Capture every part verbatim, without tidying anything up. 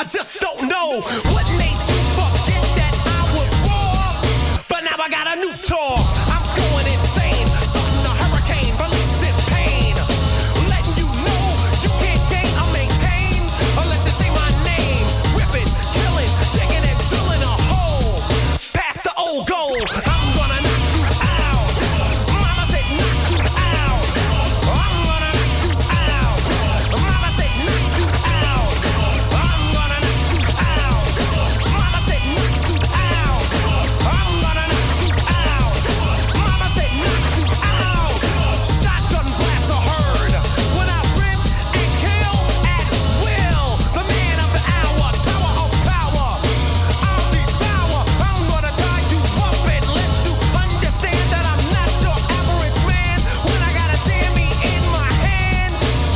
I just don't know what made you forget that I was wrong. But now I got a new tour. I'm going insane, starting a hurricane, releasing pain, letting you know you can't gain or maintain unless you say my name. Ripping, killing, digging and drilling a hole past the old goal. I'm gonna knock you out. Mama said knock you out. I'm gonna knock you out. Mama said knock you out. I'm gonna knock you out. Mama said knock you out. I'm gonna knock you out. Mama said knock you out. Shotgun blasts are heard when I rip and kill at will. The man of the hour, tower of power. I'll devour. I'm gonna tie you up and let you understand that I'm not your average man. When I got a jammy in my hand,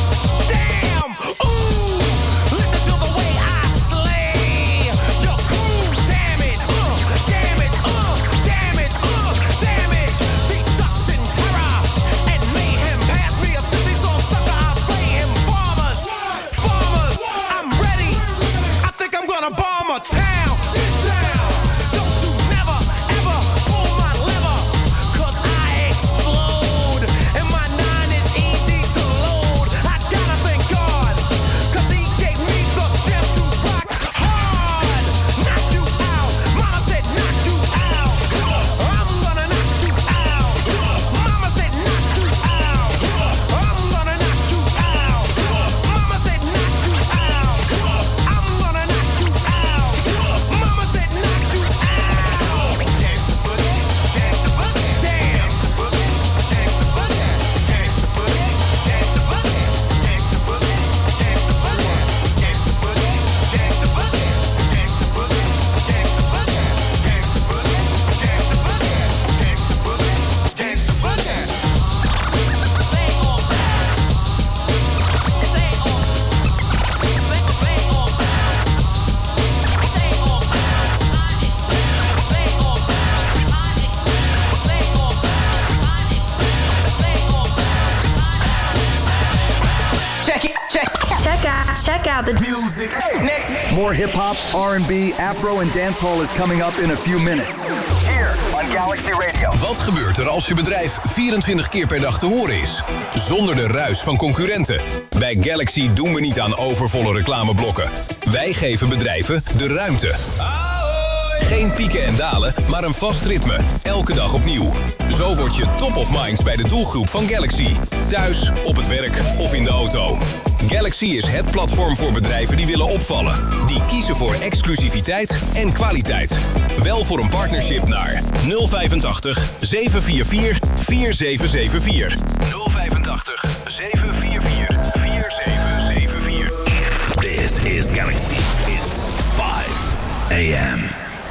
damn, ooh, listen to the way I slay your crew. Damage, uh, damage, uh, damage, uh, damage, destruction, terror, and mayhem. Pass me a sissy song sucker, I'll slay him. Farmers, farmers, I'm ready. I think I'm gonna bomb a town. Get down, don't you never, ever pull my lever, cause I explode, and my nine is easy to load. I gotta thank God, cause he gave me the strength to rock hard. Knock you out, mama said knock you out. I'm gonna knock you out. Mama said knock you out. I'm gonna knock you out. Mama said knock you out. I'm gonna knock you out. Mama said knock you out. Gangsta boogie, gangsta boogie, damn. Gangsta boogie, gangsta boogie, gangsta boogie, gangsta boogie, gangsta boogie, gangsta boogie, gangsta boogie, gangsta boogie, gangsta boogie, gangsta boogie, gangsta boogie, gangsta boogie, gangsta boogie, gangsta boogie. They all bad. They all, they they all bad. They all bad. I accept. They all bad. I accept. They all bad. I accept. They all bad. Check it. Check. Check out, check out the Music. Next. More hip-hop, R and B, afro en dancehall is coming up in a few minutes. Here on Galaxy Radio. Wat gebeurt er als je bedrijf vierentwintig keer per dag te horen is? Zonder de ruis van concurrenten. Bij Galaxy doen we niet aan overvolle reclameblokken. Wij geven bedrijven de ruimte. Geen pieken en dalen, maar een vast ritme. Elke dag opnieuw. Zo word je top of minds bij de doelgroep van Galaxy. Thuis, op het werk of in de auto. Galaxy is het platform voor bedrijven die willen opvallen. Die kiezen voor exclusiviteit en kwaliteit. Wel voor een partnership naar nul vijfentachtig, zeven vier vier, vier zeven zeven vier. nul vijfentachtig, zeven vier vier, vier zeven zeven vier. This is Galaxy. It's five a m.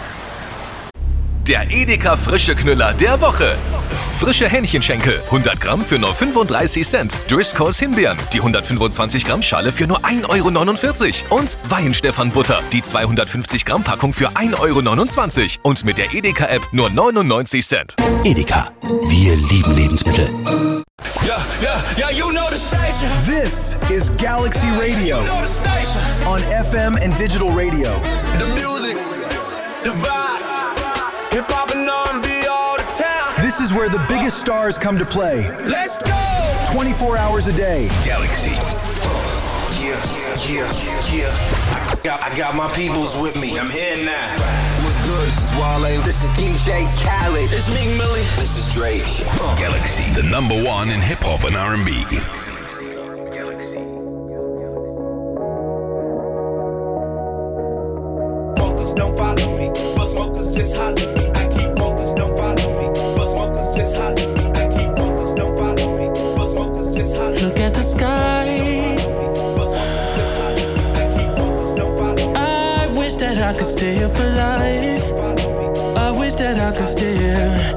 Der Edeka Frische Knüller der Woche. Frische Hähnchenschenkel, hundert Gramm für nur fünfunddreißig Cent. Driscolls Himbeeren, die hundertfünfundzwanzig Gramm Schale für nur ein Euro neunundvierzig. Und Weihenstephan Butter, die zweihundertfünfzig Gramm Packung für ein Euro neunundzwanzig. Und mit der Edeka-App nur neunundneunzig Cent. Edeka. Wir lieben Lebensmittel. Yeah, yeah, yeah, you know the station. This is Galaxy Radio You know the station. on F M and digital radio. The music, the vibe, hip hop and R and B all the time. This is where the biggest stars come to play. Let's go. twenty-four hours a day. Galaxy. Yeah, yeah, yeah. I got, I got my peoples with me. I'm here now. What's good? This is Wale. This is D J Khaled. It's Meek Millie. This is Drake. Uh. Galaxy. The number one in hip-hop and R and B. Smokers don't follow me, but smokers just holler me. I keep smokers don't follow me, but smokers just holler me. I keep smokers don't follow me, but smokers just holler me. Look at the sky. I wish that I could stay here for life. I wish that I could stay here.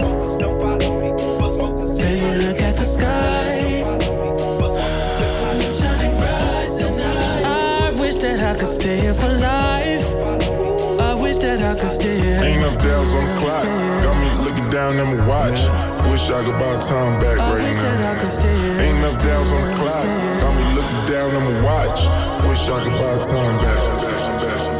Baby, look at the sky. Shining bright tonight. I wish that I could stay here for life. I wish that I could stay here. Ain't enough days on the clock. Got me looking down at my watch. Wish I could buy time back I right wish that I now. could stay here. Ain't enough days on the clock. Got me looking down at my watch. Wish I could buy time back.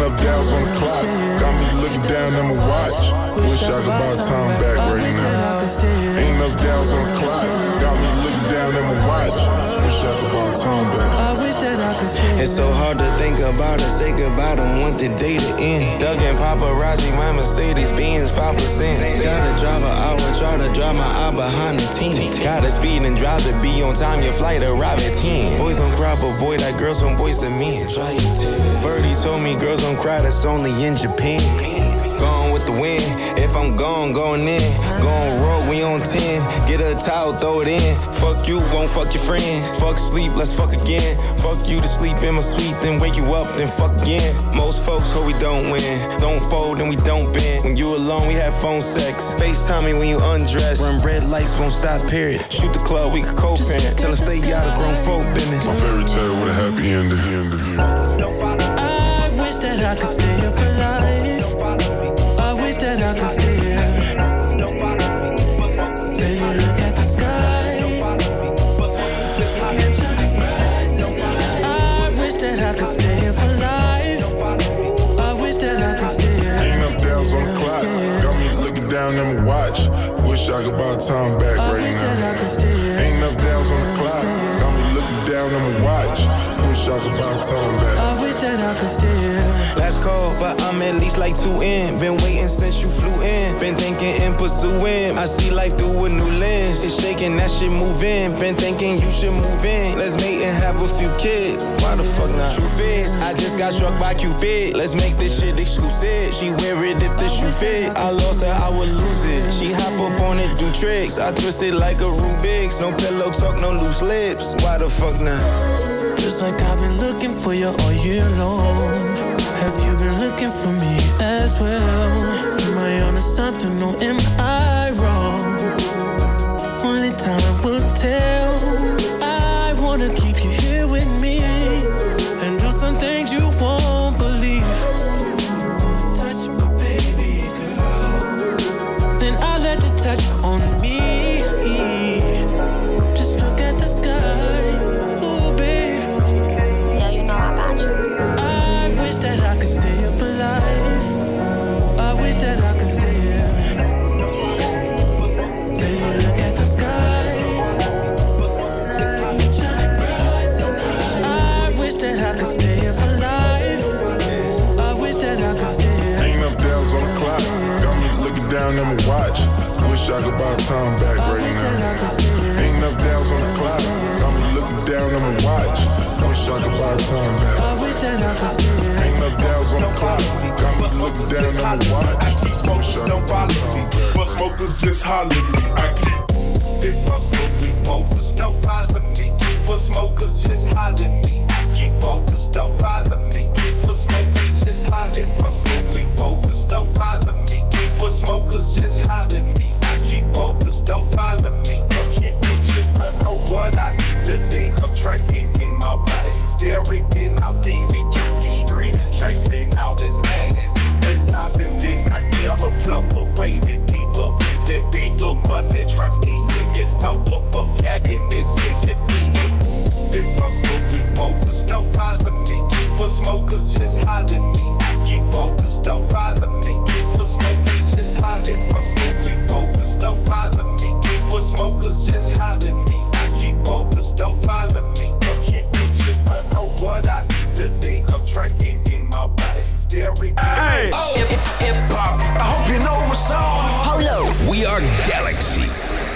enough downs on the clock. Got me looking down at my watch. Wish I could buy time back right now. Ain't enough downs on the clock. Got me looking down at my watch. Wish I could buy time back. I wish that I could stay. It's so hard to think about it, say goodbye, don't want the day to end. Doug and paparazzi, my Mercedes Benz five percent. Gotta drive an hour, try to drive my eye behind the team. Gotta speed and drive to be on time, your flight arrive at ten. Boys don't cry, but boy, that girls from boys to men. Birdie told me girls don't cry, that's only in Japan. Gone with the wind, if I'm gone, going in. Gone road, we on ten. Get a towel, throw it in. Fuck you, won't fuck your friend. Fuck sleep, let's fuck again. Fuck you to sleep in my suite, then wake you up, then fuck again. Most folks hope we don't win. Don't fold, then we don't bend. When you alone, we have phone sex. FaceTime me when you undress. Run red lights, won't stop, period. Shoot the club, we can co-parent. Tell us stay out of grown folk business. My fairy tale with a happy ending. I wish that I could stay up for life. I wish that I could stay here. Then you look at the sky. I wish that I could stay here for life. I wish that I could stay here. Ain't enough downs on the clock. Got me looking down at my watch. Wish I could buy time back right now. Ain't enough downs on the clock. Got me looking down at my watch. Wish I could buy time back. I wish that I could stay here. Last call, but I'm at least like two in. Been waiting since you flew in. Been thinking and pursuing. I see life through a new lens. It's shaking, that shit move in. Been thinking you should move in. Let's mate and have a few kids. Why the fuck not? Truth is, I just got struck by Cupid. Let's make this shit exclusive. She wear it if the shoe fit. I lost her, I would lose it. She hop up on it, do tricks. I twist it like a Rubik's. No pillow talk, no loose lips. Why the fuck not? Just like I've been looking for you all year long. Have you been looking for me as well? Am I on to something or am I wrong? Only time will tell. I wanna keep you here with me and do some things you won't believe. Touch me, baby girl. Then I'll let you touch on me. Just look at the sky. That I could stay up for life. I wish that I could stay here. Then you look at the sky, shining bright tonight. I wish that I could stay here for life. I wish that I could stay here. Ain't enough downs on the clock. Got me looking down at my watch. Wish I could buy time back right now. Ain't enough downs on the clock. Got me looking down at my watch. Wish I could buy time back. I wish that I could stay here. Ain't enough downs on the clock. Got me looking down at my watch. Wish I could buy time back. But smokers just holler me. I keep it for smoking focus. Don't bother me. But smokers just holler me. I keep focused. Don't bother me. But smokers just holler for smoking focus. Don't bother me. But smokers just holler me. I keep focused. Don't bother me. I know what I need to think. I'm trying in my body. Staring in out these against the street. Chasing out this madness. And I've been thinking I never plug away the people. The people, but they trust me. It's no book of gagging this in the people. If I'm smoking focus, don't bother me. But smokers just holler me. I keep focused, don't bother me. But smokers just holler. If I'm smoking focus, don't bother me. But smokers just holler me. I keep focused, don't bother me. I know what I need to think. I'm trying in my body. Staring. Hey, oh. hip, hip, hip hop. I hope you know what's on. Hello. We are Galaxy.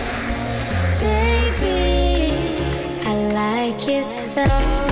Baby, I like your stuff.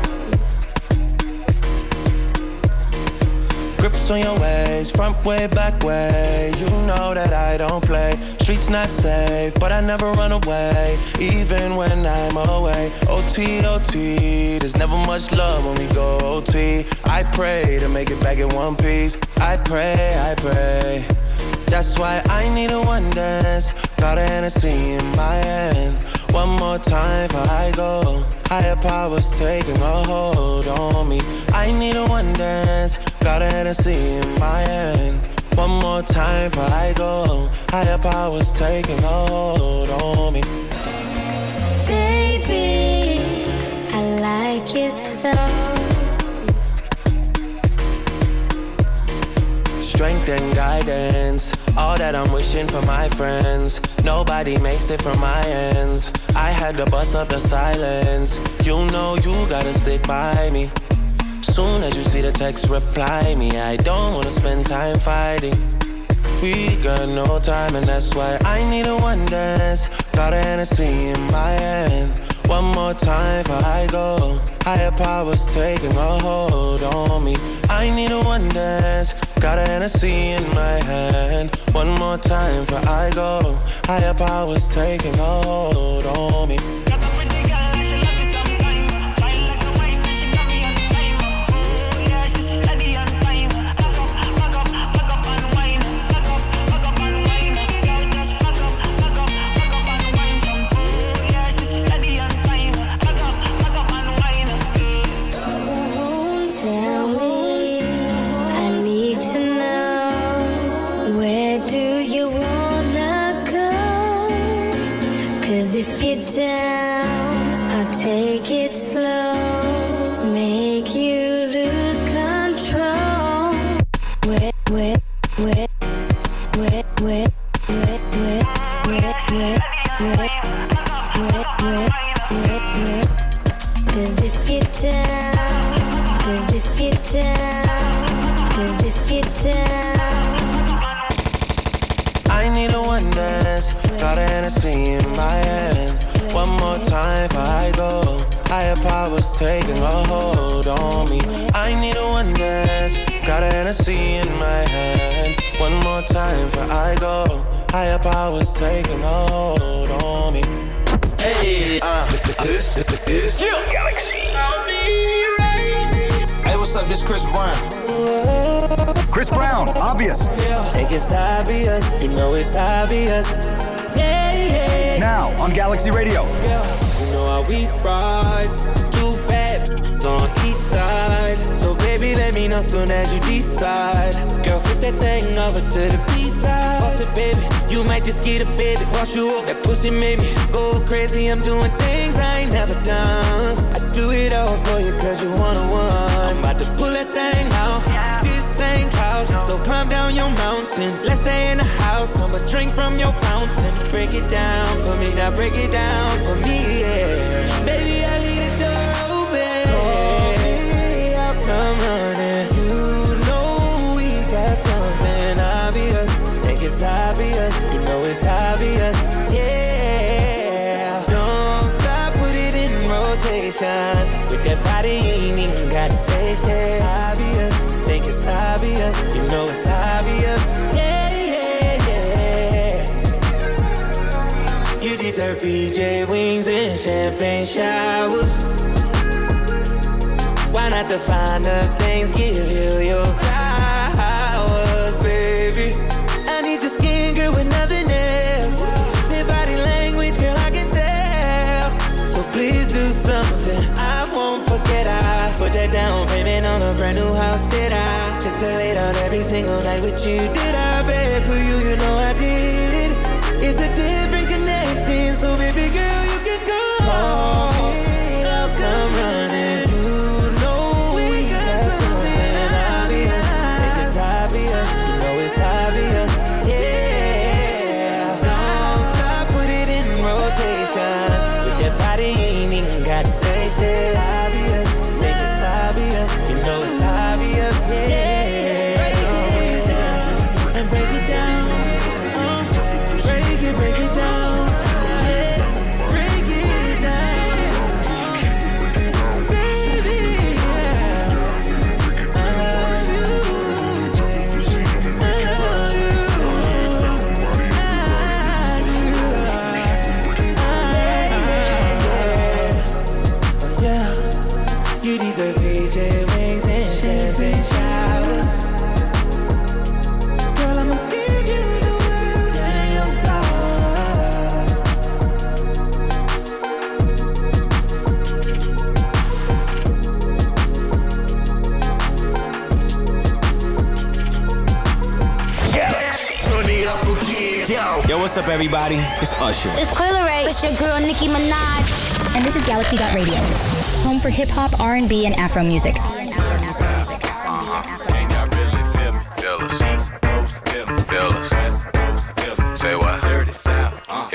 Grips on your ways, front way, back way. You know that I don't play. Streets not safe, but I never run away, even when I'm away. O T, O T, there's never much love when we go O T. I pray to make it back in one piece. I pray, I pray. That's why I need a one dance. Got a Hennessy in my hand. One more time before I go. Higher powers taking a hold on me. I need a one dance. Got a Hennessy in my hand. One more time before I go. Higher powers taking a hold on me. Baby, I like your stuff. strength and guidance. All that I'm wishing for my friends. Nobody makes it from my ends. I had to bust up the silence. You know you gotta stick by me. Soon as you see the text, reply me. I don't wanna spend time fighting. We got no time and that's why I need a one dance. Got a Hennessy in my hand. One more time before I go. Higher powers taking a hold on me. I need a one dance. Got a Hennessy in my hand. One more time before I go. Higher powers taking a hold on me. Taking a hold on me. I need a one dance. Got a Hennessy in my hand. One more time before I go. Higher powers taking a hold on me. Hey, uh, this is Galaxy. I'll be right. Hey, what's up? This Chris Brown. Chris Brown, obvious. Think it's obvious. You know it's obvious. Yeah, yeah. Now on Galaxy Radio. Yeah. You know how we ride. On each side, so baby, let me know soon as you decide. Girl, flip that thing over to the B-side. Boss it, baby, you might just get a baby. Wash you up, that pussy made me go crazy. I'm doing things I ain't never done. I do it all for you cause you one-on-one. I'm about to pull that thing out. This ain't cloud, so climb down your mountain. Let's stay in the house, I'ma drink from your fountain. Break it down for me, now break it down for me, yeah. Baby, I leave the door. I'm running. You know we got something obvious. Think it's obvious. You know it's obvious. Yeah. Don't stop, put it in rotation. With that body, you ain't even gotta say shit. Obvious. Think it's obvious. You know it's obvious. Yeah, yeah, yeah. You deserve P J wings and champagne showers. Why not define the things, give you your flowers, baby? I need your skin, girl, with nothing else. Their body language, girl, I can tell. So please do something I won't forget. I put that down payment on a brand new house, did I? Just to lay down every single night with you, did I? Babe, for you, you know I did it. It's a different connection, so baby girl, you can go. Call me, I'll come running. Say shit obvious, make it obvious. You know it's obvious, yeah. Break it down and break it down. Uh, break it, break it down. Yeah, break it down, baby. Yeah. I love you. I love you. You deserve P J wings and champagne showers. Girl, I'ma give you the world and your Yo, what's up, everybody? It's Usher. It's Coil Ray. It's your girl, Nicki Minaj. And this is Galaxy Radio, home for hip-hop, R and B, and Afro music. Can y'all really feel me? Jealousy.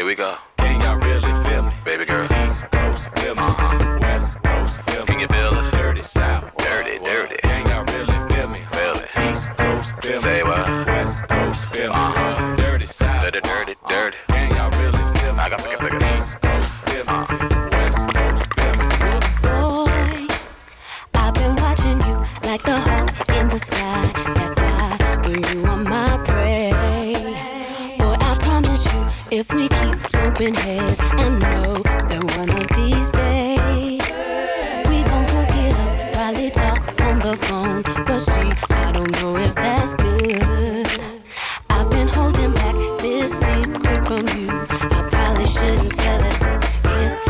we go. Can y'all really feel me? Baby girl. East Coast, feel me. Uh-huh. West Coast, feel me. Can you feel us? Dirty South. Dirty, dirty. Can y'all really feel me? Feel it. East Coast, feel me. Say what? West Coast, feel me. Uh-huh. Dirty South. Dirty, dirty, dirty. Can y'all really feel me? I got to get bigger. East Coast, feel me. West Coast, feel me. Boy, I've been watching you like the hawk in the sky. That fly, and you are my prey. Boy, I promise you, if we keep bumping heads, I know that one of these days we gon' hook it up, probably talk on the phone. But see, I don't know if that's good. I've been holding back this secret from you. I probably shouldn't tell it, but if I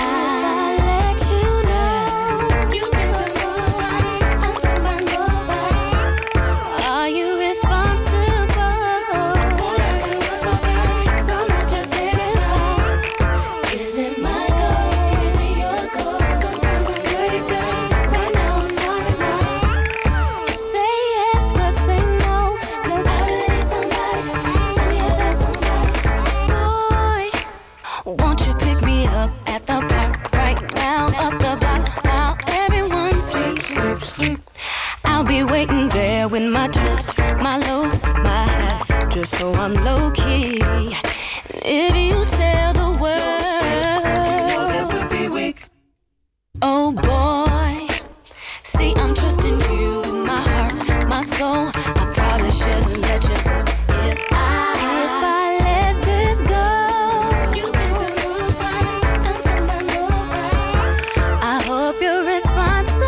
waiting there with my trips, my looks, my hat, just so I'm low key. If you tell the world, oh boy, see I'm trusting you with my heart, my soul. I probably shouldn't let you go. If I, if I let this go, you can't tell nobody, don't tell nobody. I hope you're responsible.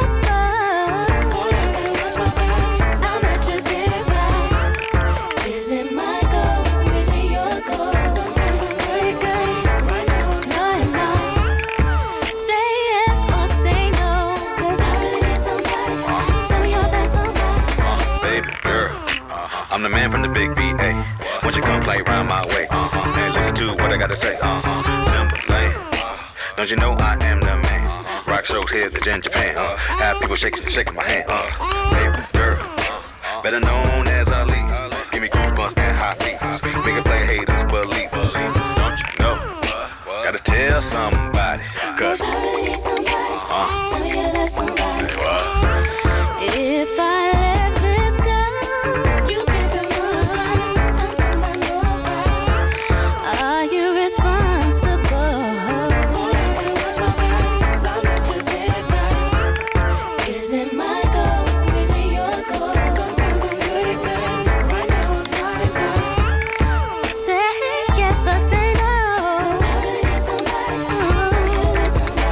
I'm the man from the big B A. Won't you come play around my way? Uh-huh. And listen to what I gotta say. Uh-huh. Timberland. Don't you know I am the man? Rock shows here in Japan. Uh, have people shaking, shaking my hand. Uh, baby girl, better known as Ali. Give me goosebumps and hot beat. Make it play haters believe. Don't you know? Gotta tell somebody. Cause I really need somebody. Uh-huh. Tell me you're that somebody. Say what? If I let this go, you can't tell nobody, don't tell nobody. Are you responsible? Boy, I'm gonna watch my back, 'cause I'm not just here, right? Is it my goal? Is it your goal? Sometimes I'm good at good. Right now I'm not at good. Say yes or say no. 'Cause I really need somebody. Tell me you're that somebody.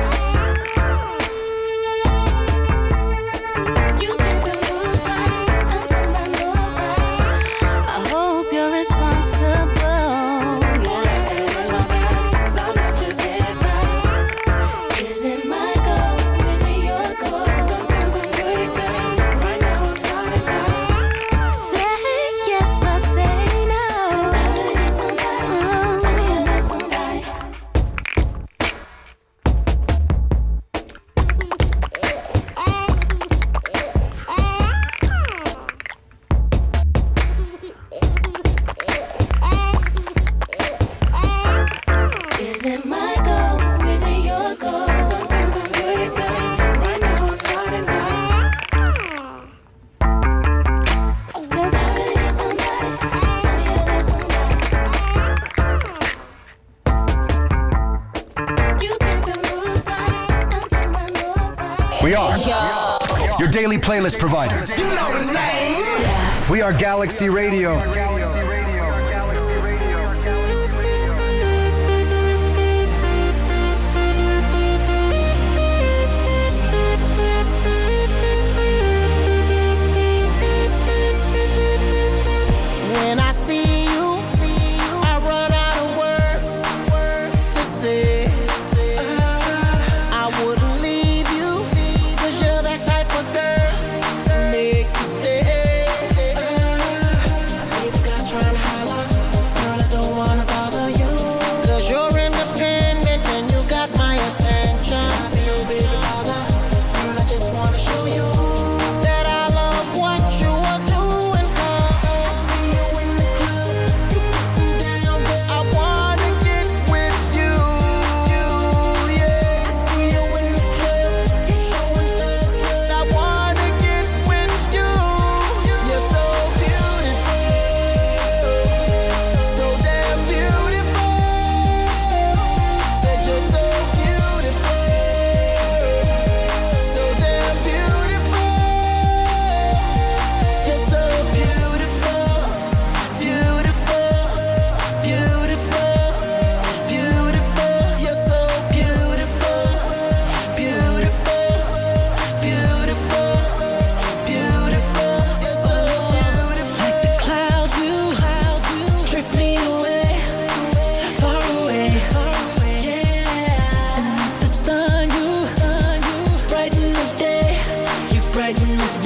You can't tell nobody, don't tell nobody. I hope you're responsible. Boy, I'm gonna watch my back, 'cause I'm not just here, right? Is it my goal? Is it your goal? Sometimes I'm good at good. Right now I'm not at good. Say yes or say no. 'Cause I really need somebody. Tell me you're that somebody. Is it my goal? Is it your goal? Sometimes I'm good at good. Right now I'm not at good. 'Cause I really need somebody. Tell me you're that somebody. You can't tell nobody, don't tell nobody. We are your daily playlist provider. You know the name. We are Galaxy Radio. When I see you, I run out of words to say. I wouldn't leave you, 'cause you're that type of girl to make you stay. See the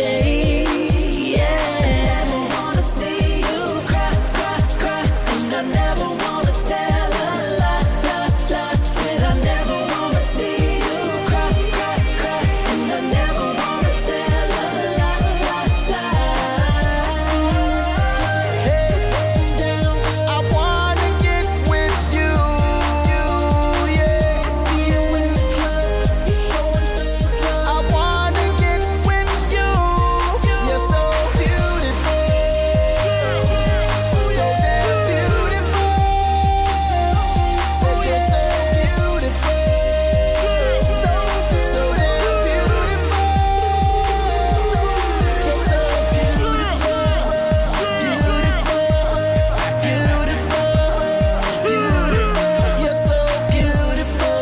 day. Yeah, never wanna see you cry, cry, cry, and I never wanna tell a lie, lie, lie. Said I never wanna see you cry, cry, cry, and I never wanna tell a lie, lie, lie. Hey, down, I wanna get with you. Yeah, see you in the club, you showing things love. I wanna get with you. You're so beautiful, so damn beautiful. Said you're so beautiful, so so damn beautiful. You're so beautiful, beautiful, beautiful, beautiful. You're so beautiful.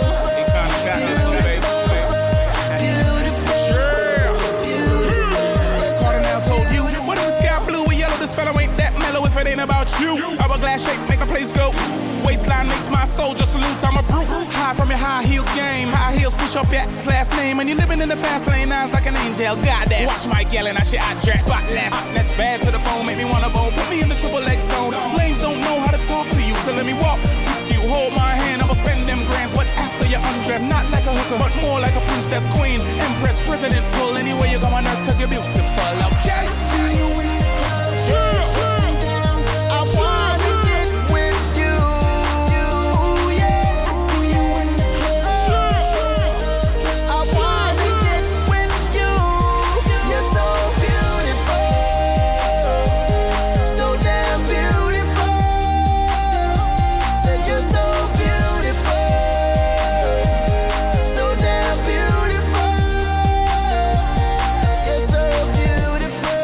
Cardinal told you, what if the sky blue or yellow? This fellow ain't that mellow if it ain't about you. Hourglass shape make a place go. Waistline makes my soldier salute. I'm a brute. High from your high heel game. High heels push up your last name. And you're living in the fast lane. Eyes like an angel. Goddess. Watch Mike yelling. I shit. I dress spotless. Hotness bad to the bone. Make me wanna bowl. Put me in the triple X zone. Lames don't know how to talk to you. So let me walk with you. Hold my hand. I will spend them grands. What after you undress? Not like a hooker, but more like a princess, queen, empress, president. Pull anywhere you go on earth. Cause you're beautiful. Okay? See you in the club. I wanna get with you. Yeah, I see you in the club. I wanna get with you. You're so beautiful, so damn beautiful. Said you're so beautiful, so damn beautiful. You're so beautiful.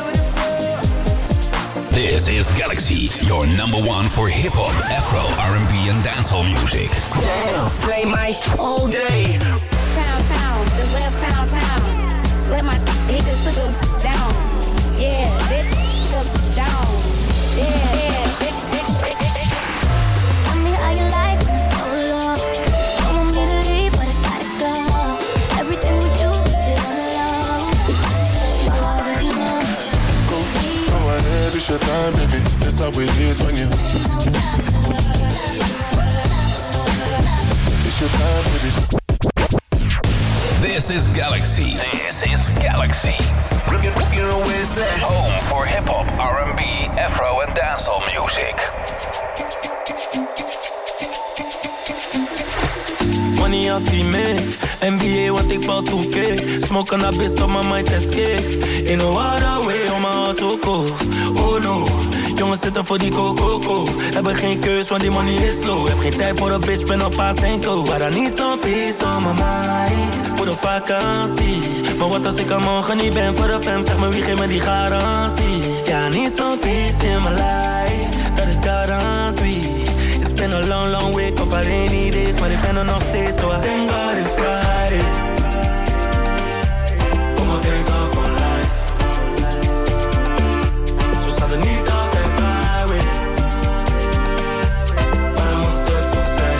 This is Galaxy, your number one for hip hop, Afro, R and B, and dancehall music. Damn, play my sh- all day. Pound, pound, just let pound, pound. Let my hit this sugar down. Yeah, this sugar down. Yeah, yeah, this, this, this, this. Tell me how you like it, hold up. Don't want me to leave, but I gotta go. Everything we do, it on the low. You already know. Go ahead, it's your time, baby. That's how it is when you. It's your time, baby. This is Galaxy. This is Galaxy. You know where it's at. Home for hip hop, R and B, Afro, and dancehall music. Money off die make, N B A want ik bal two K. Smoke cannabis tot mijn mind escape. In a water way on my heart so cold. Oh no, jongens zitten voor die coco. Hebben geen keus want die money is slow. Heb geen tijd voor een bitch, ben op paas en go. But I need some peace on my mind. Voor de vakantie. Maar wat als ik er morgen niet ben voor de fam? Zeg me wie geeft me die garantie. Ja, I need some peace in my life. Dat is garantie. It's been a long, long week of rainy days, maar ik ben er nog steeds, so I thank God it's Friday. Kom maar, thank God for life. Zo staat er niet altijd bij me, maar dan moest het zo zijn.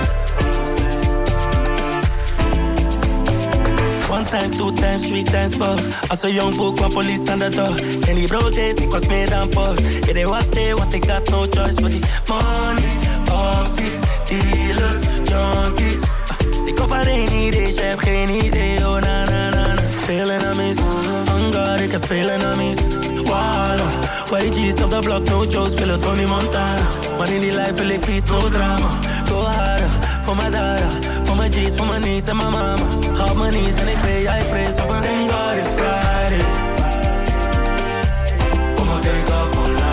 One time, two times, three times, four. Als een jong boek kwam police aan de door. En die brood is, ik was meer dan poor. Ja, they was there, want ik had no choice, but die money. Opties, dealers, junkies. Uh, ik hoef alleen idees, je hebt geen idee. Oh na na na na. Veel enemies, on God, ik heb veel enemies. Walla, Y G's op de blok, no jokes, willen Tony Montana. Maar in die life wil ik peace, no drama. Go harder, voor mijn dada. Voor mijn G's, voor mijn niece en mijn mama. Ga op mijn knees en ik ben jij prijs. Over thank God it's Friday. Kom maar, thank God for life.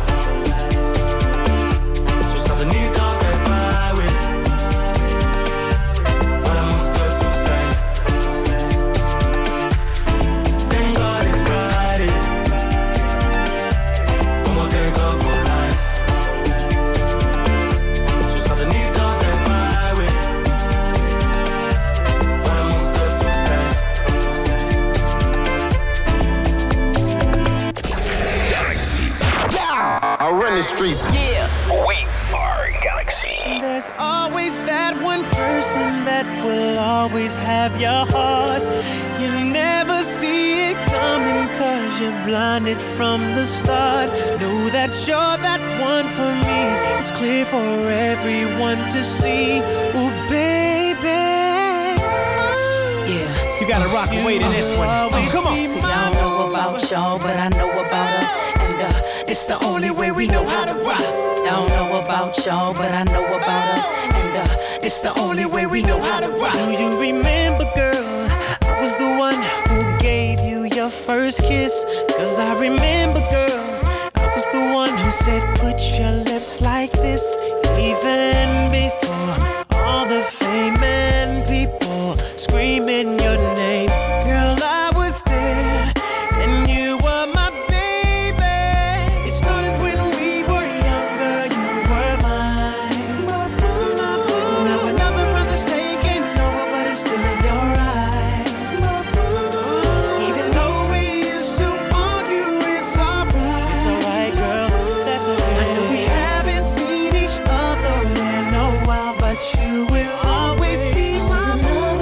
Niet altijd bij me, maar dan moest het zo zijn. Thank God it's Friday. Kom maar, thank God for life. Zo staat er niet altijd bij me, maar dan moest het zo zijn. Galaxy. Yeah, I run the streets. Yeah, we are Galaxy. There's always that one person that will always have your heart. You never see it coming 'cause cause you're blinded from the start. Know that you're that one for me. It's clear for everyone to see. Ooh, baby. Yeah. You gotta rock and wait in this one. Oh, come on. See, I don't know about y'all, but I know about us. And uh, it's the only way we know how to rock. I don't know about y'all, but I know about us. And uh, it's the only way we know how to rock. Do you remember, girl? I was the one who gave you your first kiss. Cause I remember, girl, I was the one who said, put your lips like this. Even before all the fame and people screaming your name. Girl, I was there, and you were my baby. It started when we were younger, you were mine. Now another brother's taking over, but it's still in your eyes. Even though we used to argue, it's alright. It's alright, girl, that's okay. I know we haven't seen each other in a while, but you will always be mine.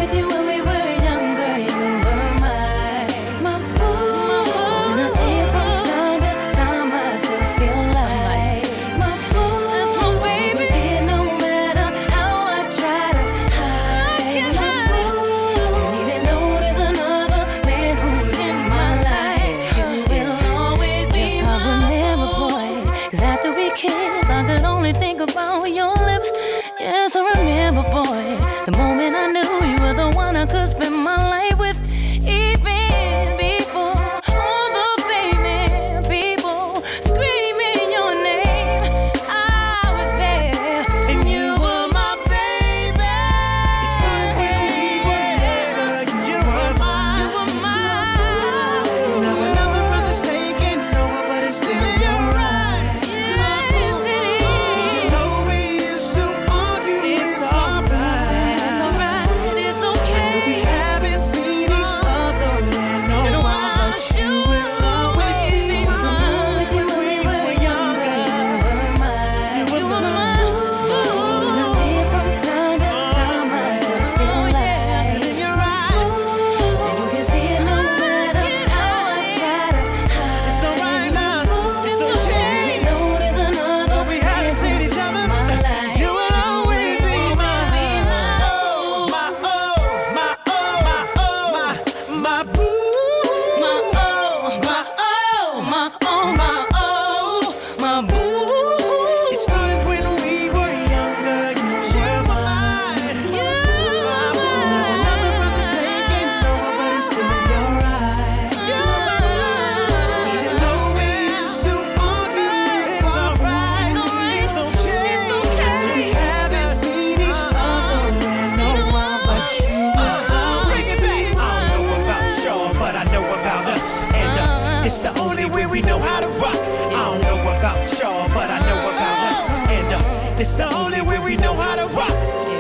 Yes, I remember, boy, the moment I knew you were the one I could spend my life with. Even before all the fame and people screaming your name, I was there, and you were my baby. It started when we were younger, you were mine. You were mine. Now another brother's taking over, but it's still in your eyes. My boo. Even though we used to argue, it's alright. it's alright, it's okay. We haven't seen each other in a while, but you will always be mine. When we were younger, you were mine. When I see it from time to time, I still feel like In your eyes, and you can see it no matter how I try to hide. it's alright now. It's okay. You know there's another We haven't seen each other. You will always be mine. Oh, my oh, my oh, my oh, my my boo. My oh, my oh, my oh, my oh, my boo. It started when we were younger. You were mine. My boo. Another brother's taking over, but it's still in your eyes. Even though we used to argue, it's alright. It's okay. We haven't seen each other in a while, but you will always be mine. I don't know about y'all, but I know about us. And uh, it's the only way we know how to rock. I don't know about y'all, but I know about us. And uh, it's the only way we know how to rock.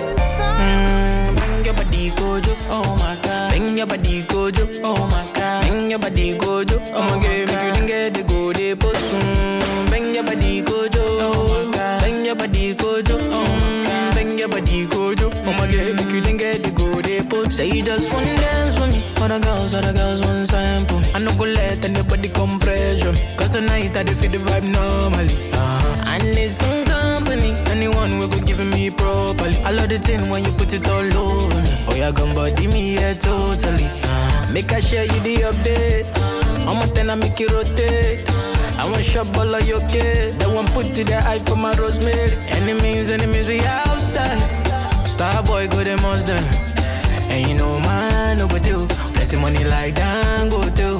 Bring your body go jo, oh my god. Bring your body go jo, oh my god. Bring your body go jo, oh my god. Make you didn't get the go de posun. Bring your body go jo, oh my god. Bring your body go jo, oh my god. Bring your body go jo, oh my god. Make you didn't get the go de posun. Say you just wanna dance with me. Other girls, other girls want sample me. I no go let anybody come pressure me. Cause tonight I dey feel the vibe normally. Uh-huh. I need some company. Anyone will go giving me properly. I love the thing when you put it all over me. Oh, yeah, gon' body me, yeah, totally. Uh, make I share you the update. I'm a ten, I make it rotate. I want shop all of your kid. That one put to the eye for my rosemary. Enemies, enemies, we outside. Star boy, go them most done. And you know, man, no go do. Plenty money like that, go do.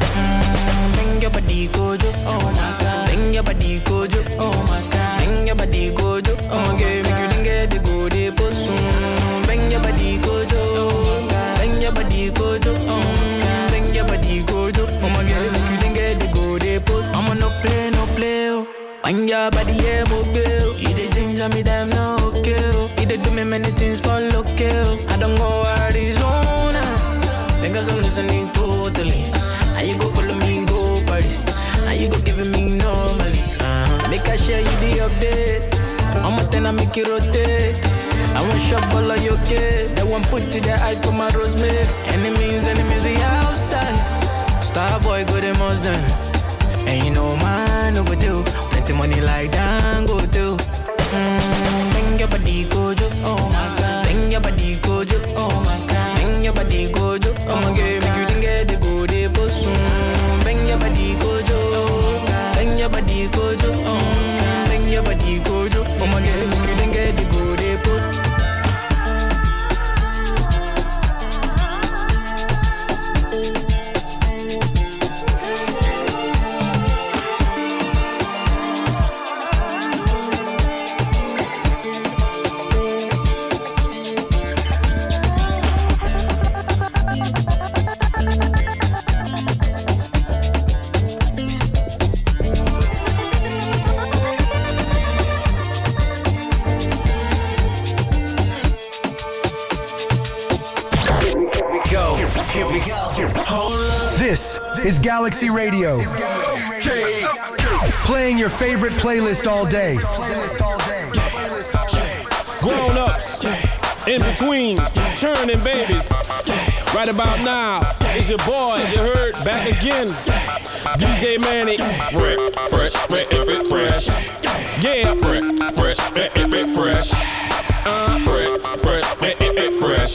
Mm, bring your body, go do. Oh, my God. Bring your body, go do. Oh, my God. Bring your body, go do. Oh, my God. Make you didn't get the go de posun. Bring your body, go do. Bring your body, go do. Oh, bring your body, go do. Oh, my God. Make you didn't get the go de posun. I'ma no play, no play, oh. Bring your body, yeah, mobile. You the ginger me, damn, no, okay, oh. You the do me many things for local. I don't go Arizona. Because I'm listening totally. And you go follow me, go party. And you go giving me normally. Uh-huh. Make I share you the update. I'm a ten, I make it rotate. I want shop all of your kid. That one put to the eye for my rosemary. Enemies, enemies, we outside. Star boy go the most done. And you know man no go do. Plenty money like that go do. Mm, bring your body go do. Oh my God. Bring your body go do. Oh my God. Bring your body go do. Oh my God. Make you think get the go de boss. Bring your body go do. Bring your body go do. Bring your body go do. Oh my God. Make you think get the go de boss. This is Galaxy Radio. Playing your favorite playlist all day. Grown ups, in between, churning babies. Right about now, it's your boy, you heard, back again. D J Manny, fresh, fresh, fresh, fresh. Yeah, fresh, fresh, fresh, fresh. Uh, fresh, fresh, fresh.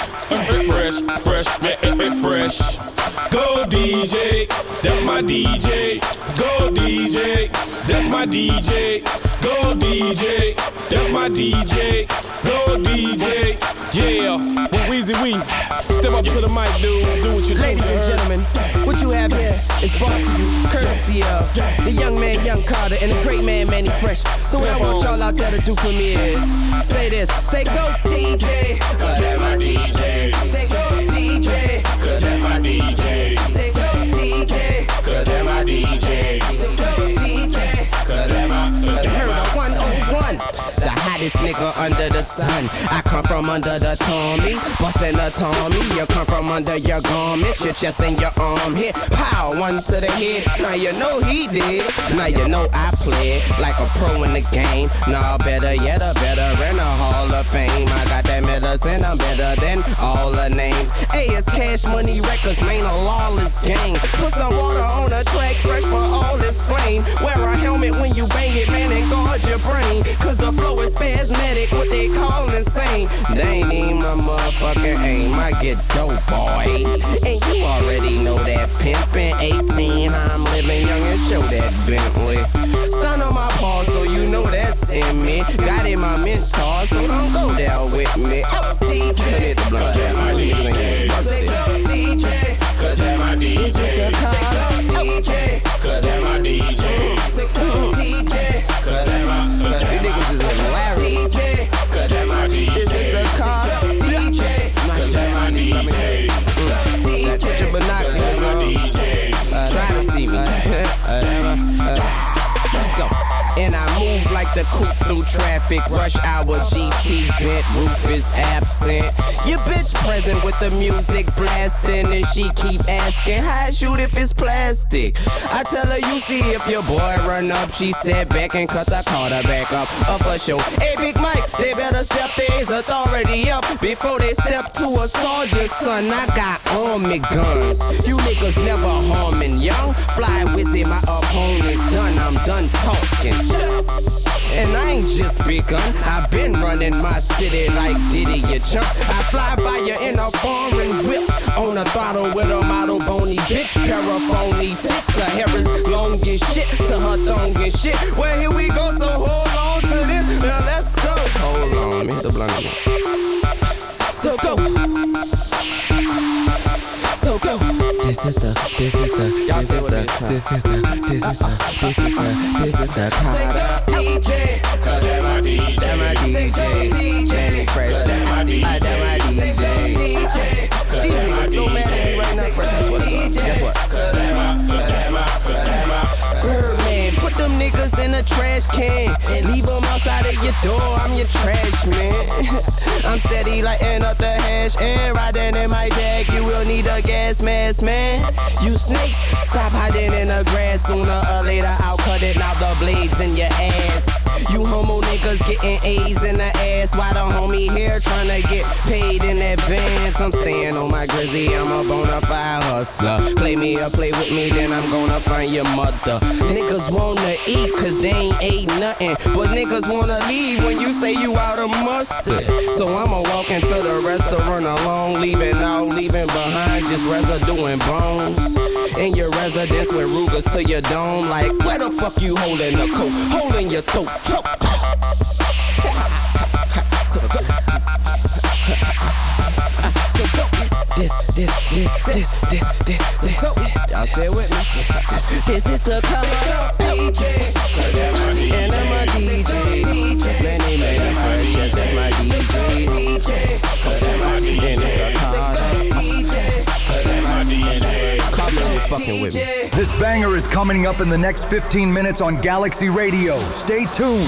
Fresh, fresh, fresh, fresh. Go D J, that's my D J. Go D J, that's my D J. Go D J, that's my D J. Go D J, yeah. Well, Weezy Wee, step up to the mic, dude. Do what you do. Ladies and gentlemen, what you have here is brought to you courtesy of the young man, Young Carter, and the great man, Manny Fresh. So what I want y'all out there to do for me is say this, say go D J, cause that's my D J. Say go D J, cause that's my D J. Say go D J, cause that's my D J. Say go D J, cause that's my. You heard of one oh one, the hottest nigga under the sun. I come from under the Tommy, bustin' the Tommy. You come from under your garment, your chest and your arm hit. Pow, one to the head. Now you know he did. Now you know I played like a pro in the game. Nah, better yet, a better in the Hall of Fame. I got that medicine, I'm better than all the names. A is Cash Money Records, man, a lawless gang. Put some water on the track, fresh for all this flame. Wear a helmet when you bang it, man, and guard your brain. Cause the flow is spasmodic, what they call insane. They ain't even my motherfucking aim. I get dope, boy. And you already know that pimpin' eighteen. I'm living young and show that Bentley. Stun on my paw, so you know that's in me. Got in my mentor, so don't go there with me. Oh, D J, cause that's my D J. Say go D J, cause that's my D J. This is the car. D J, cause that's my D J. Say go D J, cause that's my. These niggas is hilarious. D J, cause that's my D J. This is the car. D J, cause that's my D J. D J, put your binoculars on. Try to see me. Let's go. And I move like the coupe through traffic. Rush hour G T bent, roof is absent. Your bitch present with the music blasting, and she keep asking how I shoot if it's plastic. I tell her you see if your boy run up. She sat back and cut the Carter back up. Up for show. Hey Big Mike, they better step their authority up before they step to a soldier's son. I got army guns. You niggas never harming young. Fly wizzy, my opponent's done. I'm done talking. And I ain't just begun. I've been running my city like Diddy, you chump. I fly by you in a foreign whip, on a throttle with a model bony bitch. Paraphony tits, her hair is long as shit to her thong and shit. Well, here we go, so hold on to this. Now let's go. Hold on, let me hit the blunt. So go. So go. This is the, this is the, this is the, this is the, this is the, this is the, this is the car. D J, cause that's my D J. That's my D J. Manny Fresh, that's my D J. That's my D J. These niggas so mad at me right now. Fresh, guess what? Guess what? Cause that's my, cause that's my, cause that's my. Birdman, put them niggas in a trash can. Leave them outside of your door. I'm your trash man. I'm steady lighting up the hash and riding in my Jag. You will need a gas mask, man. You snakes, stop hiding in the grass. sooner or later I'll cut it, now the blades in your ass. You homo niggas getting A's in the ass. Why the homie here tryna get paid in advance? I'm staying on my grizzy, I'm a bona fide hustler. Play me or play with me, then I'm gonna find your mother. Niggas wanna eat cause they ain't ate nothing, but niggas wanna leave when you say you out of mustard. So I'ma walk into the restaurant alone, leaving out, leaving behind just residue and bones. In your residence with Rugers to your dome, like where the fuck you holding the coat? Holding your throat, choke. So go. So go. This, this, this, this, this, this, this, this. Y'all stay with me. This, this is the color D J, and I'm a D J. Many, many fresh, yes, that's my D J. And it's the color D J. Come on, fucking with me. This banger is coming up in the next fifteen minutes on Galaxy Radio. Stay tuned.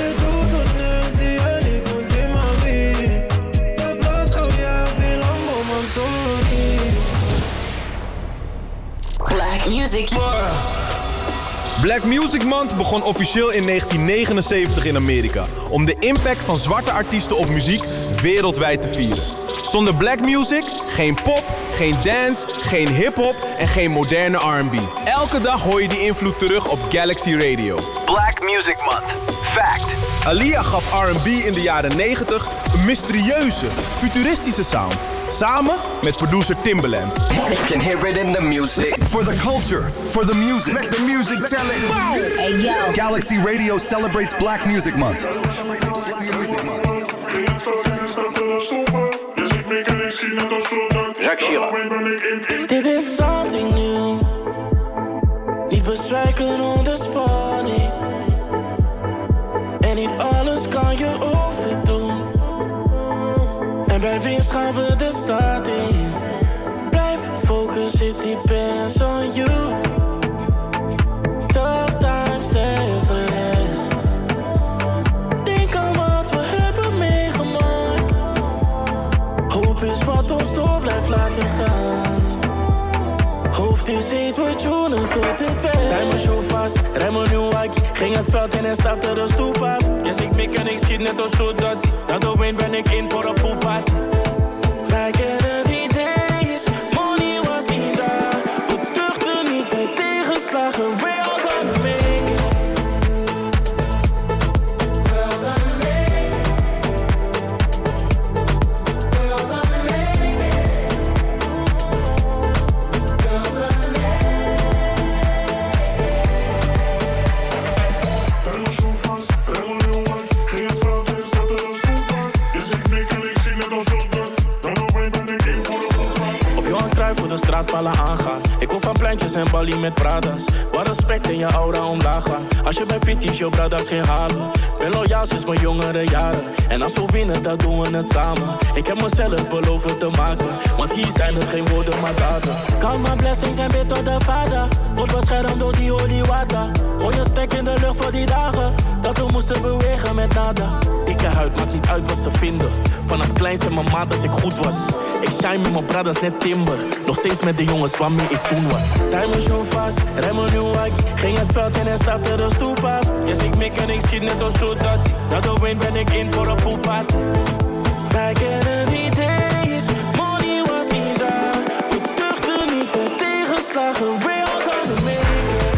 Black Music Black Music Month begon officieel in negentien negenenzeventig in Amerika om de impact van zwarte artiesten op muziek wereldwijd te vieren. Zonder black music, geen pop, geen dance, geen hip-hop en geen moderne R en B. Elke dag hoor je die invloed terug op Galaxy Radio. Black Music Month. Fact. Aaliyah gaf R en B in de jaren negentig een mysterieuze, futuristische sound. Samen met producer Timbaland. You can hear it in the music. For the culture, for the music. Let the music tell it. Hey yo. Galaxy Radio celebrates Black Music Month. Jacques Chirac. Dit is something new. Niet bezwijken onder spanning. En niet alles kan je overdoen. En bij winst gaan we de stad in. Blijf focus, it depends on you. Tough times never last. Denk aan wat we hebben meegemaakt. Hoop is wat ons door blijft laten gaan. Hoofd is heet, we tunen tot het werkt. Time machine vast, rem een nieuw waggie. Ging het veld in en stapte de stoep af. Yes, ik mik en ik schiet net als zo dat. Na de wind ben ik in voor een poelparty. Wij kennen die days, money was niet daar. We duchten niet bij tegenslagen, we all gonna make it. We all gonna make it. We all gonna make it. We all gonna make it. Time was zo vast, helemaal heel lang. Ging het fout en staat er als voetbal. Je ziet niks en ik zie net als soldaat. Voor de straatpalen aangaan. Ik hoef van pleintjes en ballie met Prada's. Waar respect in je aura omlaag gaat. Als je bij Fitties je bradas geen halen. Ben loyaal sinds mijn jongere jaren. En als we winnen, dan doen we het samen. Ik heb mezelf beloven te maken. Want hier zijn het geen woorden, maar daden. Count my blessings en bid tot de vader. Word beschermd door die holy water. Gooi een stek in de lucht voor die dagen. Dat we moesten bewegen met nada. Dikke huid, maakt niet uit wat ze vinden. Vanaf klein zei mijn maat dat ik goed was. Ik shine met mijn brothers net timber. Nog steeds met de jongens waarmee ik toen was. Time machine vast, rem een nieuw waggie. Ging het veld in en stapte de stoep af. Yes, ik mik en ik schiet net als zo dat. Na de wind ben ik in voor een poelparty. Wij kennen die days, money was niet daar. We duchten niet bij tegenslagen, we all gonna make it.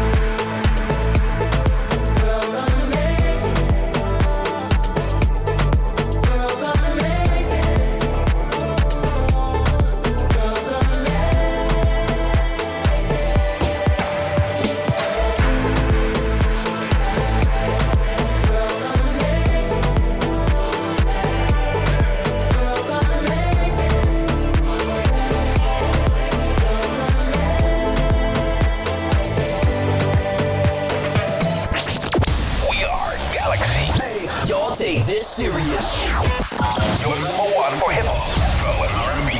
We all gonna make it. We all gonna make it. We all gonna make Take this serious. You're number one for hip hop and R and B.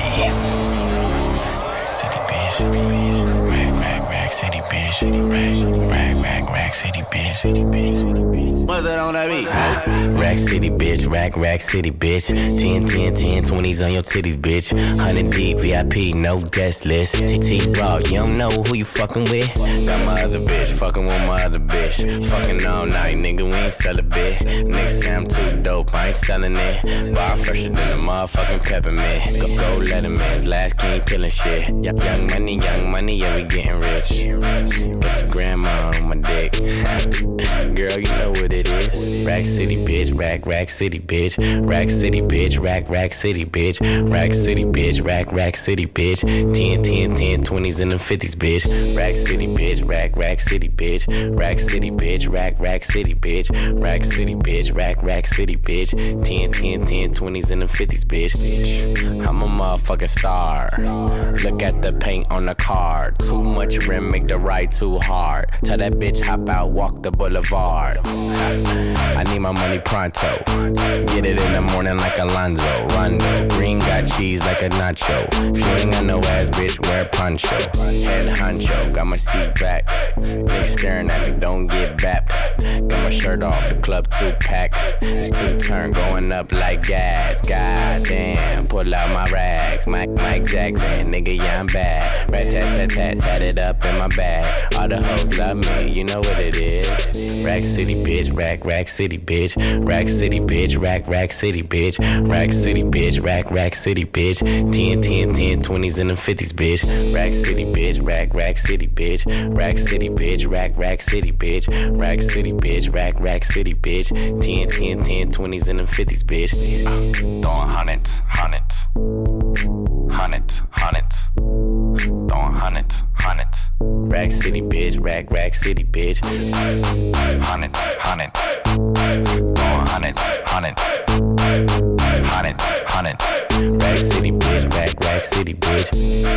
City bitch, rag, rag, rag, city bitch, rag, rag, rack, rack city, bitch. What's that on that beat? Rack city, bitch, rack, rack city, bitch. ten, ten, ten, twenties on your titties, bitch. one hundred deep, V I P, no guest list. T T Raw, you don't know who you fucking with. Got my other bitch, fucking with my other bitch. Fucking all night, nigga, we ain't sell a bit. Nigga say I'm too dope, I ain't selling it. Bar fresher than a motherfucking peppermint. Go, go Letterman's last king killing shit. Young money, young money, yeah, we getting rich. Got your grandma on my dick. Girl, you know what it is. Rack City, bitch, rack, rack city, bitch. Rack City, bitch, rack, rack city, bitch. Rack City, bitch, rack, rack city, bitch. ten, ten, ten, twenties and the fifties, bitch. Rack City, bitch, rack, rack city, bitch. Rack City, bitch, rack, rack city, bitch. Rack City, bitch, rack, rack city, bitch. ten, ten, ten, twenties and the fifties, bitch. I'm a motherfucking star. Look at the paint on the car. Too much rim, make the ride too hard. Tell that bitch hop out, walk the boulevard. I need my money pronto. Get it in the morning like Alonzo. Rondo, green got cheese like a nacho. If you ain't got no ass, bitch, wear poncho. Head honcho, got my seat back. Niggas staring at me, don't get bapped. Got my shirt off, the club two pack. It's two turn going up like gas. Goddamn, pull out my rags. Mike, Mike Jackson, nigga, yeah, I'm bad. Rat tat tat tat, tat it up in my bag. All the hoes love me, you know what it is. Rack City, bitch, rack, rack city, bitch. Rack City, bitch, rack, rack city, bitch. Rack City, bitch, rack, rack city, bitch. ten, ten, ten, twenties and the fifties, bitch. Rack City, bitch, rack, rack city, bitch. Rack City, bitch, rack, rack city, bitch. Rack City, bitch, rack, rack city, bitch. ten, ten, ten, twenties and the fifties, bitch. Throwing hundreds, hundreds. Hundreds, hundreds. Throwing hundreds, hundreds. Rack City, bitch, rack, rack city, bitch. Hundreds, hundreds. Throwing hundreds, hundreds. Hundreds, hundreds. Rack City, bitch, rack, rack city, bitch.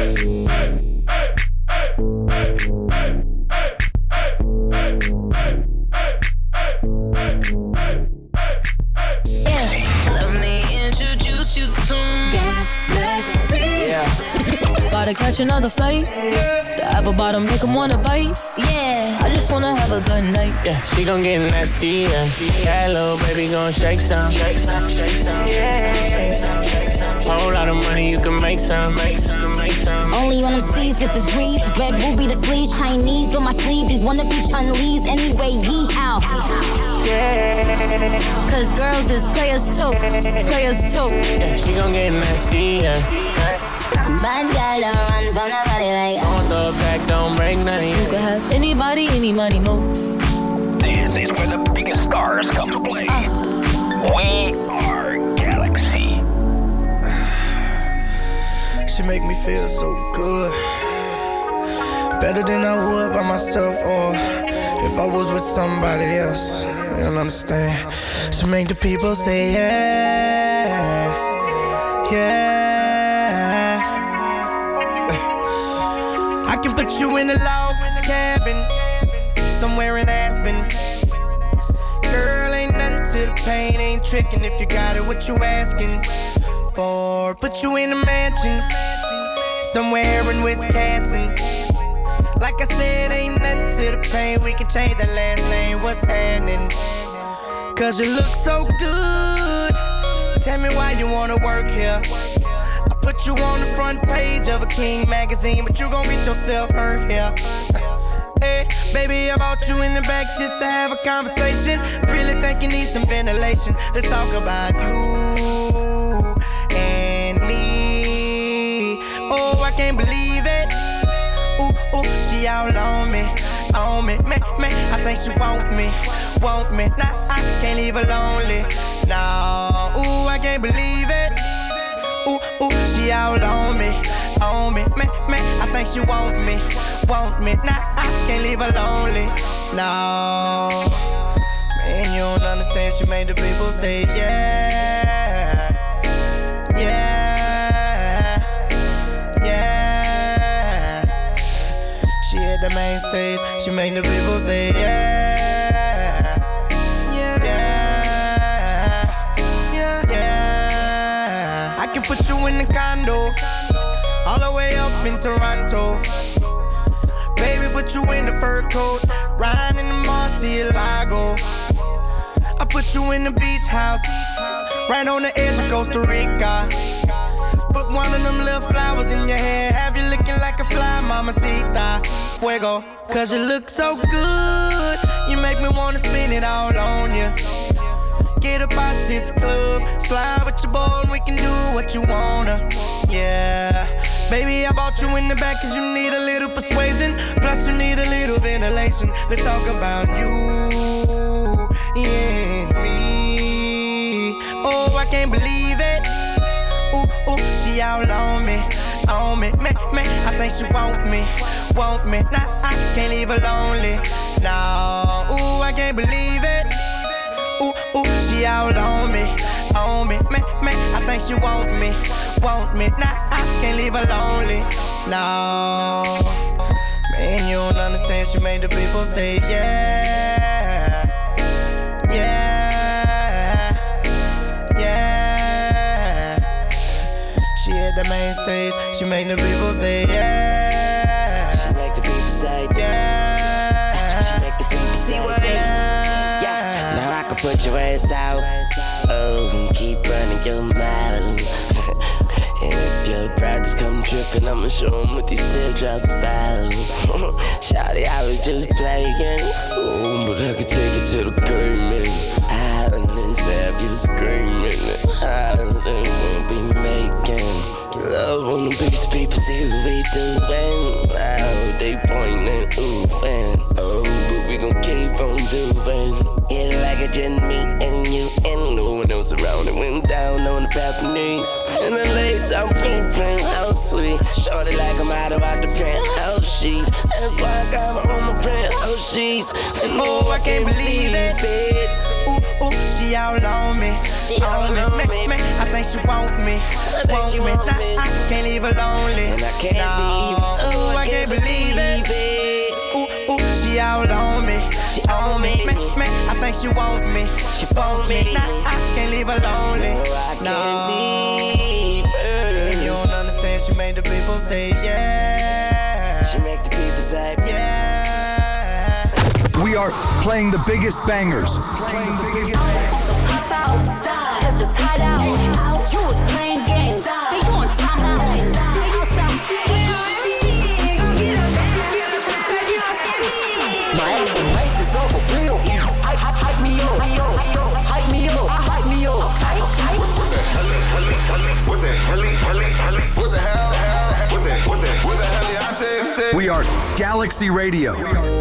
Let me introduce you to Galaxy. Yeah. About to catch another flight. The apple bottom make him wanna bite. Yeah, I just wanna have a good night. Yeah, she gon' get nasty, yeah. Yeah, little baby gon' shake some. Shake some, shake some. Yeah. Whole lot of money, you can make some. Make some, make some. Only on them seas if it's breeze. Red ruby the sleeves, Chinese on my sleeve. These wanna be Chun-Lees anyway, yee how. Yeah. Cause girls is players too. Players too. Yeah, she gon' get nasty, yeah. Bad girl don't run from nobody like on the back, don't break nothing. You could have anybody, any money, move. This is where the biggest stars come to play. Uh. We are Galaxy. She make me feel so good. Better than I would by myself or if I was with somebody else. You don't understand. She make the people say yeah, yeah. I can put you in a log cabin somewhere in Aspen. Girl, ain't nothing to the pain, ain't tricking if you got it, what you asking for? Put you in a mansion somewhere in Wisconsin. Like I said, ain't nothing to the pain, we can change the last name, what's happening? Cause you look so good, tell me why you wanna work here. I put you on the front page of a King magazine, but you gon' get yourself hurt here. Hey, baby, I brought you in the back just to have a conversation. Really think you need some ventilation. Let's talk about you and me. Oh, I can't believe it. Ooh, ooh, she all on me, on me, me, me. I think she want me, want me. Nah, I can't leave her lonely. Nah, ooh, I can't believe it. Ooh, ooh, she all on me, on me, me, me. I think she want me, want me. Nah, I can't leave her lonely. No, man, you don't understand. She made the people say yeah, yeah, yeah. She hit the main stage. She made the people say yeah. Put you in the condo, all the way up in Toronto. Baby, put you in the fur coat, riding Murcielago. I put you in the beach house, right on the edge of Costa Rica. Put one of them little flowers in your hair, have you looking like a fly, mamacita. Fuego, cause you look so good, you make me wanna spin it all on you. Get up out this club, slide with your boy and we can do what you wanna. Yeah, baby, I bought you in the back cause you need a little persuasion, plus you need a little ventilation. Let's talk about you, yeah, and me. Oh, I can't believe it. Ooh, ooh, she all on me, on me, me, me. I think she want me, want me. Nah, I can't leave her lonely. No, ooh, I can't believe it. Ooh, ooh, she all on me, on me, me, me. I think she want me, want me. Nah, I can't leave her lonely. No, man, you don't understand. She made the people say yeah, yeah, yeah. She hit the main stage. She made the people say yeah. She make the people say yeah. She make the people say yeah. Yeah. Now I can put your ass out. Oh, and keep running your mouth. And if your pride is come tripping, I'ma show 'em what these teardrops fall. Shawty, I was just playing. Oh, but I could take it to the curtain. Islands have you screaming. Islands won't be making love on the beach. The people see what we doing. Oh, they pointing, oofing. Oh, but we gon' keep on doing. Yeah, like it just me and you and no one else around. It went down on the balcony. And the lights I'm pooping, how sweet. Shorty like I'm out about the penthouse sheets. That's why I got my own penthouse sheets. And oh, I can't believe it. it. Ooh, ooh, she all on me, she all on me, me, me. I think she want me, want me. Want me. Nah, I can't leave her lonely. And I can't no. believe it. Ooh, I can't believe it. it. Ooh, ooh, she all on me, she on me, me, me. I think she want me, she want me. Nah, I can't leave her lonely. No, I can't no. leave her. And you don't understand. She made the people say yeah. She make the people say yeah. We are playing the biggest bangers. Playing the biggest bangers. Hop outside, cause it's hot out. You was playing games, they doing time out. They outside. My race is over, real. Hype me up, hype me up, hype me up. What the hell? What the hell? What the what the what the hell? I tell you. We are Galaxy Radio.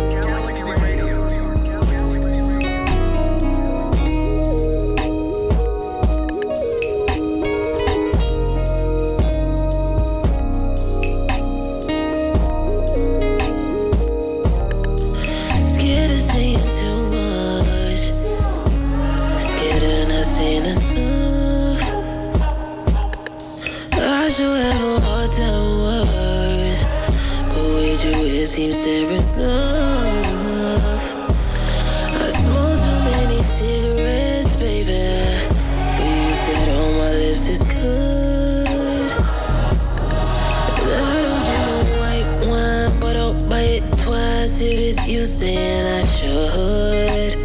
Seems there enough. I smoke too many cigarettes, baby. But you said on my lips is good. And I don't drink no white wine, but I'll buy it twice if it's you saying I should.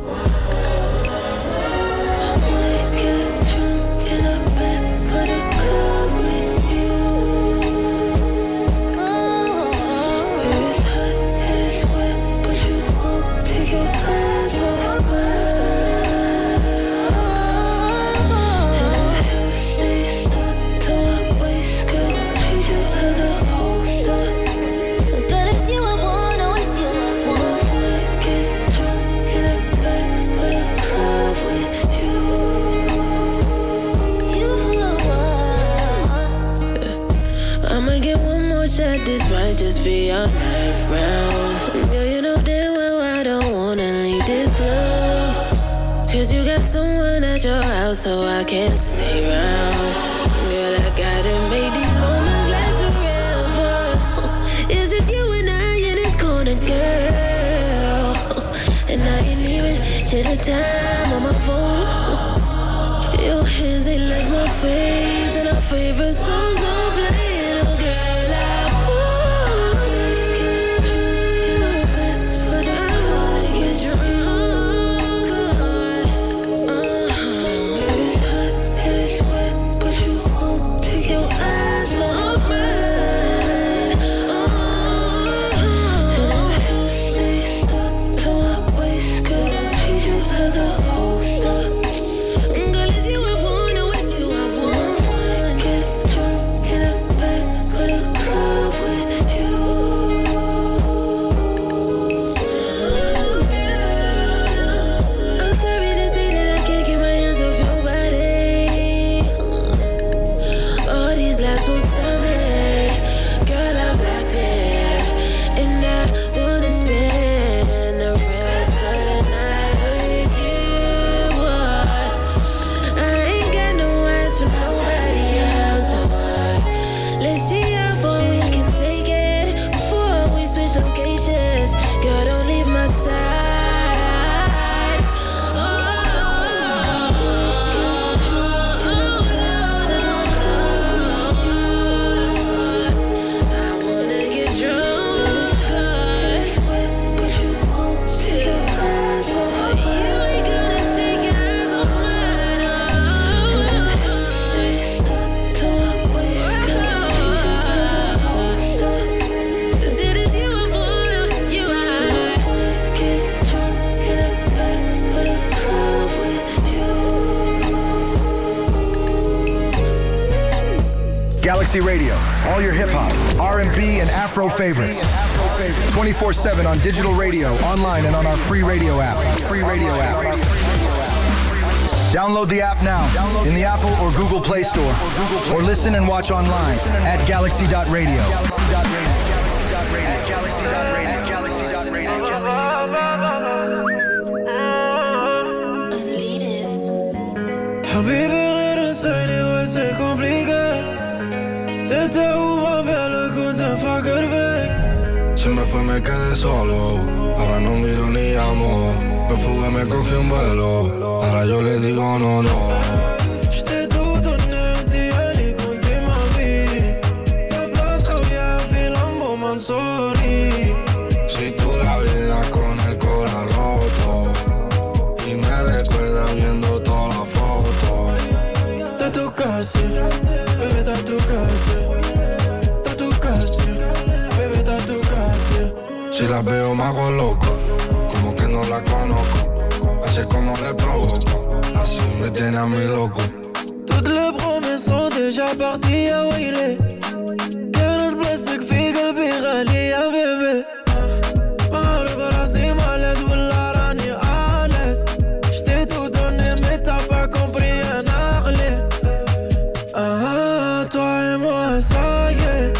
This might just be our ninth round. Girl, you know damn well I don't wanna leave this club. Cause you got someone at your house, so I can't stay around. Girl, I gotta make these moments last forever. It's just you and I in this corner, girl. And I ain't even check the time on my phone. Your hands, they like my face, and our favorite songs are playing, oh girl. Get drunk Galaxy Radio. All your hip-hop, R and B, and Afro favorites. twenty-four seven on digital radio, online, and on our free radio app. Free radio app. Download the app now in the Apple or Google Play Store. Or listen and watch online at galaxy dot radio. حبيبي غير السهل واسع compliqué. Desde una vez كنت أفكر فيك. Se me fue, me quedé solo. Ahora no miro ni llamo. Me fugué, me cogí un vuelo. Ahora yo le digo no, no. J'étais tout donné, t'y allais quand t'es ma vie. La place revient, fais l'ambo, Mansouri. Si tú la vieras con el corazón roto y me recuerdas viendo todas las fotos. T'as tout cassé, bébé, t'as tout cassé. T'as tout cassé, bébé, t'as tout cassé. Si la veo me hago loco, como que no la conozco. Así como le provoco, así me tiene a mí loco. Toutes les promesses sont déjà parties, ah ouais il est. كانت بلاستيك في قلبي غالي يا بيبي. ما أعرف براسي مالت ولا راني آلس. J't'ai tout donné mais t'as pas compris أنا أغلي. Ah toi et moi ça y est.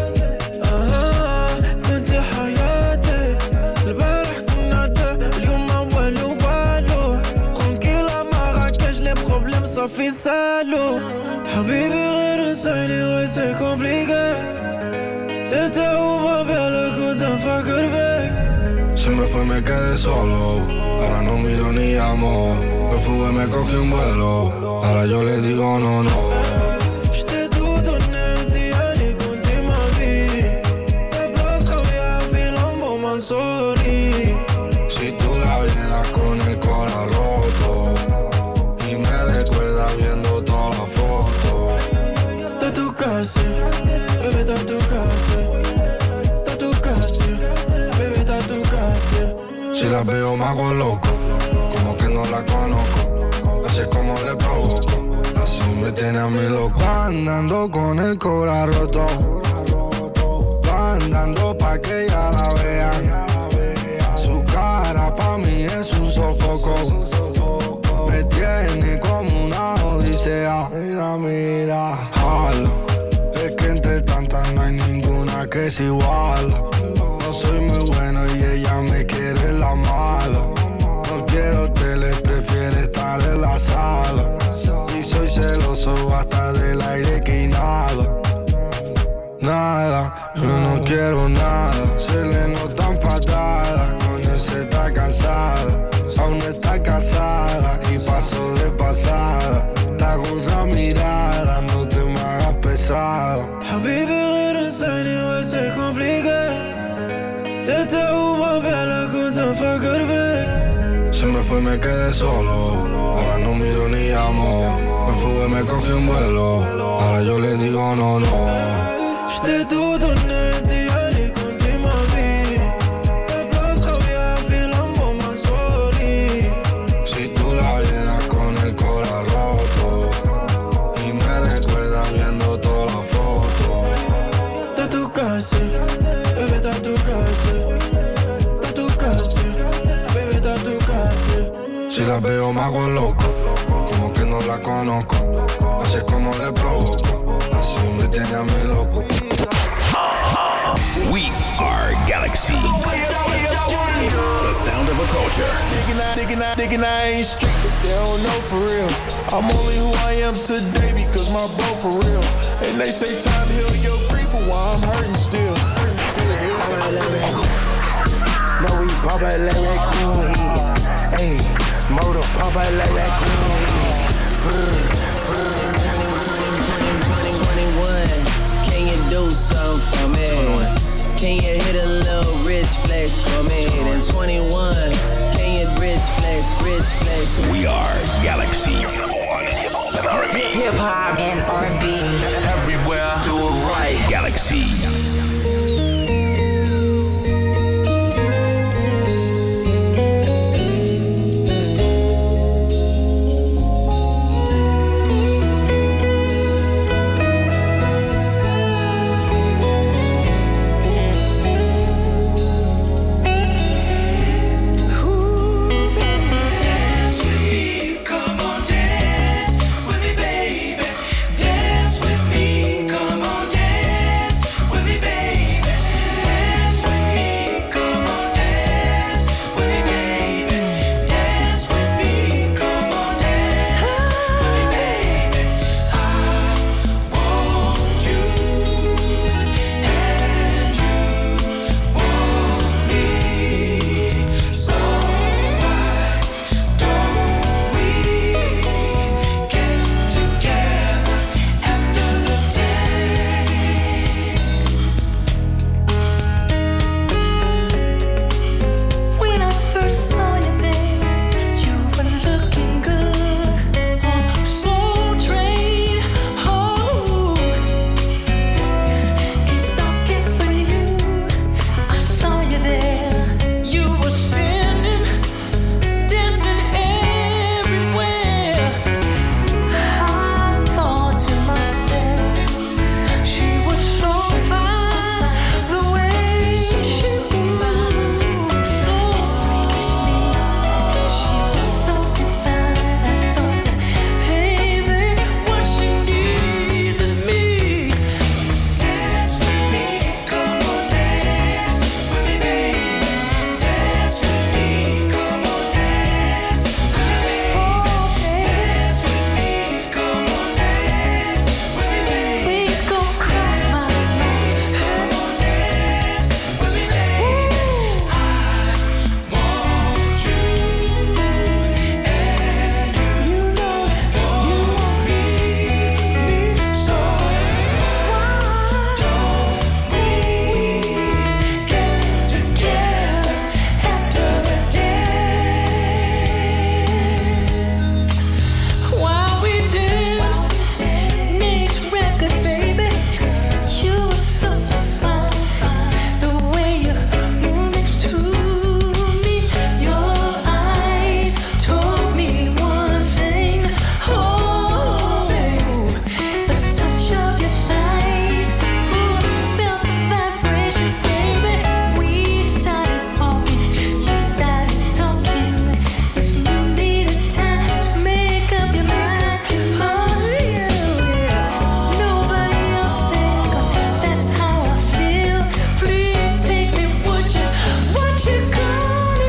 Ah كنت حياتي. البارح كنا deux, اليوم ما والو بالو. Tranquille à Marrakech les problèmes صافي سالو. حبيبي غير سهلي واسع compliqué. T'étais où ma belle كنت أفكر فيك. Se me fue, me quedé solo. Ahora no miro ni llamo. Me fugué, me cogí un vuelo. Ahora yo le digo no, no. J't'ai tout donné, t'y allais quand t'es ma vie. La place revient, fais l'ambo, Mansouri. Si tú la vieras con el corazón roto y me recuerdas viendo todas las fotos. T'as tout cassé, bébé, t'as tout cassé. T'as tout cassé, bébé, t'as tout cassé. Si la veo me hago loco, como que no la conozco. Así como le provoco, así me tiene a mí loco. Va andando con el corazón roto, va andando pa' que ella la vean. Su cara pa' mí es un sofoco, me tiene como una odisea. Mira, mira, jala, es que entre tantas no hay ninguna que se iguala. No soy muy bueno y ella me quiere la mala. No quiero tele, prefiere estar en la sala. Y soy celoso hasta del aire que inhala. Nada, yo no quiero nada. Se le notan patadas, con ese está cansada. Aún está casada y pasó de pasada. Está con otra mirada, no te me hagas pesada. حبيبي غير السهل واسع compliqué. T'étais où ma belle كنت أفكر فيك. Se me fue, me quedé solo. Ahora no miro ni llamo. Me fugué, me cogí un vuelo. Ahora yo le digo no, no. J't'ai tout donné, t'y allais quand t'es ma vie. La place revient, fais l'ambo, Mansouri. Si tú la vieras con el corazón roto y me recuerdas viendo todas las fotos. T'as tout cassé, bébé, t'as tout cassé. T'as tout cassé, bébé, t'as tout cassé. Si la veo me hago loco, como que no la conozco. Así como le provoco, así me tiene a mí loco. We are Galaxy. The sound of a culture. Thinking I, thinking I, thinking I ain't straight, but they don't know for real. I'm only who I am today because my bro for real. And they say time to heal your grief for why I'm hurting still. No, we pop out like that Queens. Ayy, motor pop out like that Queens. twenty-one, can you do something for me? Can you hit a little rich flex for me? Then twenty-one, can you rich flex, rich flex? We are Galaxy. Number one in hip hop and R and B. Hip hop